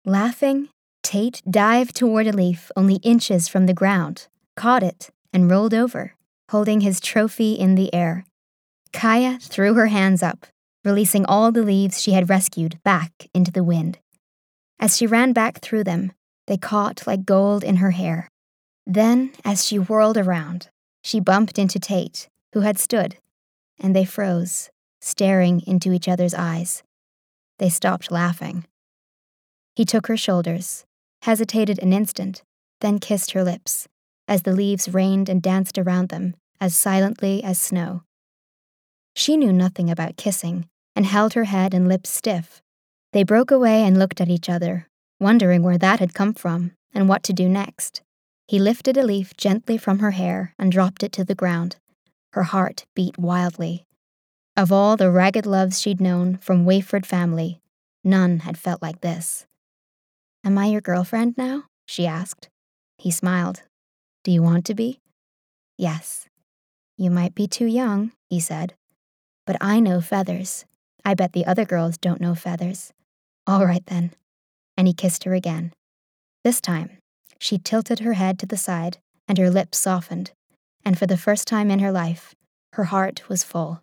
Laughing, Tate dived toward a leaf only inches from the ground, caught it, and rolled over, holding his trophy in the air. Kaya threw her hands up, releasing all the leaves she had rescued back into the wind. As she ran back through them, they caught like gold in her hair. Then, as she whirled around, she bumped into Tate, who had stood, and they froze, staring into each other's eyes. They stopped laughing. He took her shoulders, hesitated an instant, then kissed her lips, as the leaves rained and danced around them as silently as snow. She knew nothing about kissing, and held her head and lips stiff. They broke away and looked at each other, wondering where that had come from and what to do next. He lifted a leaf gently from her hair and dropped it to the ground. Her heart beat wildly. Of all the ragged loves she'd known from Wayford family, none had felt like this. "Am I your girlfriend now?" she asked. He smiled. "Do you want to be?" "Yes." "You might be too young," he said. "But I know feathers. I bet the other girls don't know feathers." "All right then." And he kissed her again. This time, she tilted her head to the side and her lips softened, and for the first time in her life, her heart was full.